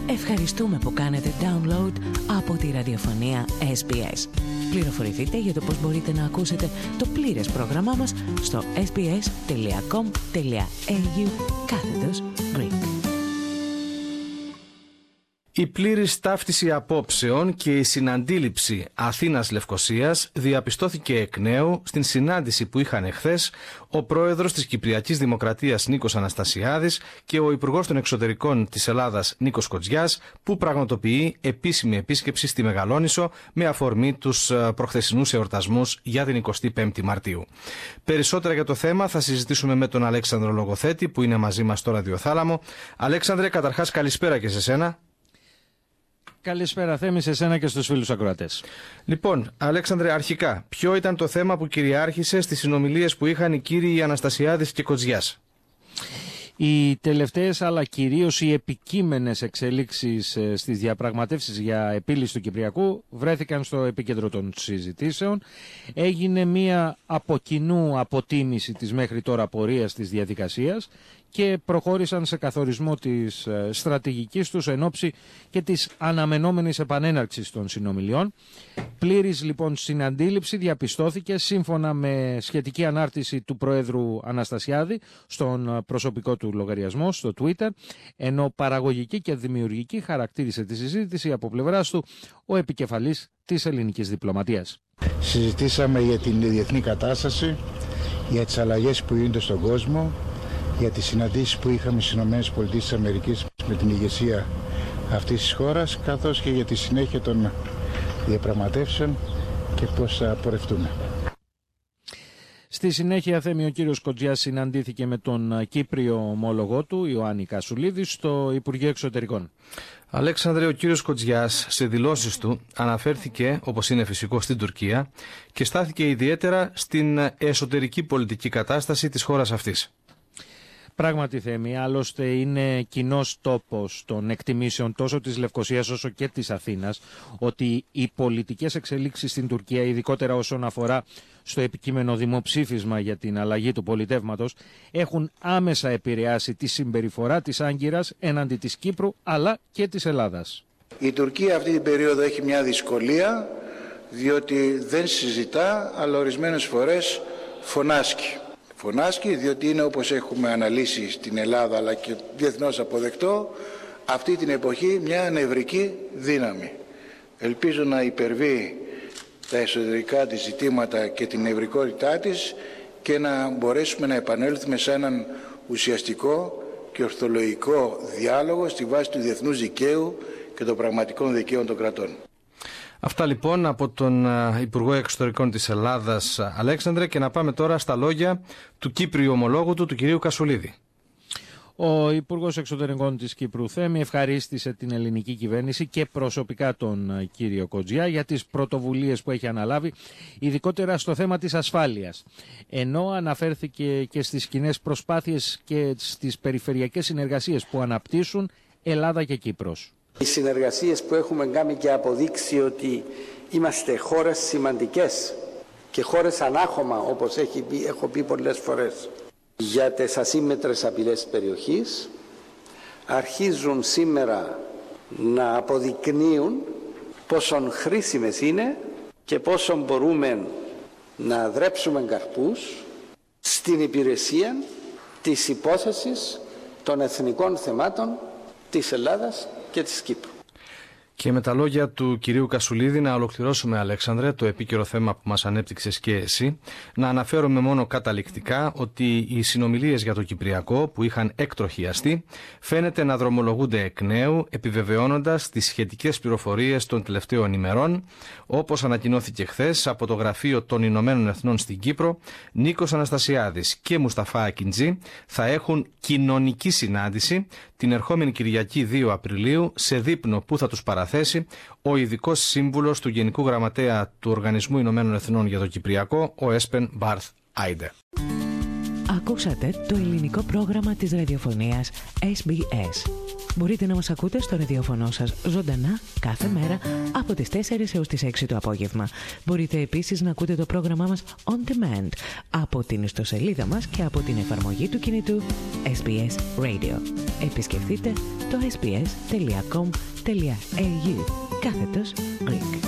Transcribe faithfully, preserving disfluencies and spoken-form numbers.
Ευχαριστούμε που κάνετε download από τη ραδιοφωνία ες μπι ες. Πληροφορηθείτε για το πώς μπορείτε να ακούσετε το πλήρες πρόγραμμά μας στο sbs.com.au κάθετος Greek. Η πλήρης ταύτιση απόψεων και η συναντήληψη Αθήνας-Λευκωσίας διαπιστώθηκε εκ νέου στην συνάντηση που είχαν εχθές ο πρόεδρος της Κυπριακής Δημοκρατίας Νίκος Αναστασιάδης και ο υπουργός των Εξωτερικών της Ελλάδας Νίκος Κοτζιάς, που πραγματοποιεί επίσημη επίσκεψη στη Μεγαλόνισσο με αφορμή τους προχθεσινούς εορτασμούς για την εικοστή πέμπτη Μαρτίου. Περισσότερα για το θέμα θα συζητήσουμε με τον Αλέξανδρο Λογοθέτη, που είναι μαζί μας στο ραδιοθάλαμο. Αλέξανδρε, καταρχάς καλησπέρα και σε σένα. Καλησπέρα Θέμη, σε σένα και στους φίλους ακροατές. Λοιπόν, Αλέξανδρε, αρχικά, ποιο ήταν το θέμα που κυριάρχησε στις συνομιλίες που είχαν οι κύριοι Αναστασιάδης και Κοτζιάς? Οι τελευταίες αλλά κυρίως οι επικείμενες εξελίξεις στις διαπραγματεύσεις για επίλυση του Κυπριακού βρέθηκαν στο επίκεντρο των συζητήσεων. Έγινε μία από κοινού αποτίμηση της μέχρι τώρα πορείας της διαδικασίας και προχώρησαν σε καθορισμό της στρατηγικής τους εν ώψη και της αναμενόμενης επανέναρξης των συνομιλιών. Πλήρης λοιπόν συναντήληψη διαπιστώθηκε σύμφωνα με σχετική ανάρτηση του Προέδρου Αναστασιάδη στον προσωπικό του λογαριασμό στο Twitter, ενώ παραγωγική και δημιουργική χαρακτήρισε τη συζήτηση από πλευράς του ο επικεφαλής της ελληνικής διπλωματίας. Συζητήσαμε για την διεθνή κατάσταση, για τις αλλαγές που γίνονται στον κόσμο, για τις συναντήσεις που είχαμε στις ΗΠΑ με την ηγεσία αυτής της χώρας, καθώς και για τη συνέχεια των διαπραγματεύσεων και πώς θα πορευτούν. Στη συνέχεια, Θέμη, ο κύριος Κοτζιάς συναντήθηκε με τον Κύπριο ομόλογό του, Ιωάννη Κασουλίδη, στο Υπουργείο Εξωτερικών. Αλέξανδρε, ο κύριος Κοτζιάς σε δηλώσεις του αναφέρθηκε, όπως είναι φυσικό, στην Τουρκία και στάθηκε ιδιαίτερα στην εσωτερική πολιτική κατάσταση της χώρας αυτής. Πράγματι, Θέμη, άλλωστε είναι κοινός τόπος των εκτιμήσεων τόσο της Λευκωσίας όσο και της Αθήνας ότι οι πολιτικές εξελίξεις στην Τουρκία, ειδικότερα όσον αφορά στο επικείμενο δημοψήφισμα για την αλλαγή του πολιτεύματος, έχουν άμεσα επηρεάσει τη συμπεριφορά της Άγκυρας έναντι της Κύπρου αλλά και της Ελλάδας. Η Τουρκία αυτή την περίοδο έχει μια δυσκολία, διότι δεν συζητά, αλλά ορισμένες φορές φωνάσκει. Φωνάσκει διότι είναι, όπως έχουμε αναλύσει στην Ελλάδα αλλά και διεθνώς αποδεκτό, αυτή την εποχή μια νευρική δύναμη. Ελπίζω να υπερβεί τα εσωτερικά της ζητήματα και την νευρικότητά της και να μπορέσουμε να επανέλθουμε σε έναν ουσιαστικό και ορθολογικό διάλογο στη βάση του διεθνούς δικαίου και των πραγματικών δικαίων των κρατών. Αυτά λοιπόν από τον Υπουργό Εξωτερικών της Ελλάδας, Αλέξανδρε, και να πάμε τώρα στα λόγια του Κύπριου ομολόγου του, του κυρίου Κασουλίδη. Ο Υπουργός Εξωτερικών της Κύπρου, Θέμη, ευχαρίστησε την ελληνική κυβέρνηση και προσωπικά τον κύριο Κοτζιά για τις πρωτοβουλίες που έχει αναλάβει, ειδικότερα στο θέμα της ασφάλειας. Ενώ αναφέρθηκε και στις κοινές προσπάθειες και στις περιφερειακές συνεργασίες που αναπτύσσουν Ελλάδα και Κύπρος. Οι συνεργασίες που έχουμε κάνει και αποδείξει ότι είμαστε χώρες σημαντικές και χώρες ανάχωμα, όπως έχει πει, έχω πει πολλές φορές, για τις ασύμμετρες απειλές περιοχής, αρχίζουν σήμερα να αποδεικνύουν πόσο χρήσιμες είναι και πόσο μπορούμε να δρέψουμε καρπούς στην υπηρεσία της υπόθεσης των εθνικών θεμάτων της Ελλάδας και της Κύπρου. Και με τα λόγια του κυρίου Κασουλίδη να ολοκληρώσουμε, Αλέξανδρε, το επίκαιρο θέμα που μας ανέπτυξες και εσύ. Να αναφέρουμε μόνο καταληκτικά ότι οι συνομιλίες για το Κυπριακό που είχαν εκτροχιαστεί φαίνεται να δρομολογούνται εκ νέου, επιβεβαιώνοντας τις σχετικές πληροφορίες των τελευταίων ημερών. Όπως ανακοινώθηκε χθες από το Γραφείο των Ηνωμένων Εθνών στην Κύπρο, Νίκος Αναστασιάδης και Μουσταφά Ακιντζή θα έχουν κοινωνική συνάντηση την ερχόμενη Κυριακή δύο Απριλίου σε δείπνο που θα τους παραθέσει ο ειδικός σύμβουλος του Γενικού Γραμματέα του Οργανισμού Ηνωμένων Εθνών για το Κυπριακό, ο Έσπεν Μπάρθ Άιντε. Ακούσατε το ελληνικό πρόγραμμα της ραδιοφωνίας ες μπι ες. Μπορείτε να μας ακούτε στο ραδιόφωνο σας ζωντανά κάθε μέρα από τις τέσσερις έως τις έξι το απόγευμα. Μπορείτε επίσης να ακούτε το πρόγραμμά μας on demand από την ιστοσελίδα μας και από την εφαρμογή του κινητού ες μπι ες Radio. Επισκεφτείτε το ες μπι ες τελεία κομ τελεία έι γιου κάθετος Greek.